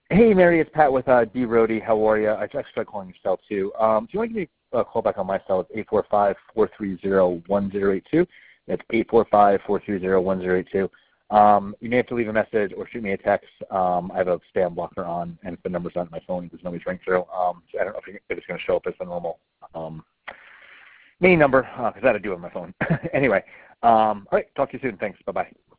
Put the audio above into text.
Hey, Mary, it's Pat with D. Rody. How are you? I actually tried calling your cell, too. Do you want to give me a call back on my cell? It's 845-430-1082. That's 845-430-1082. You may have to leave a message or shoot me a text. I have a spam blocker on, and if the number's not on my phone, there's nobody's ring through. So I don't know if it's going to show up as the normal main number, because I had to do it on my phone. Anyway, all right, talk to you soon. Thanks. Bye-bye.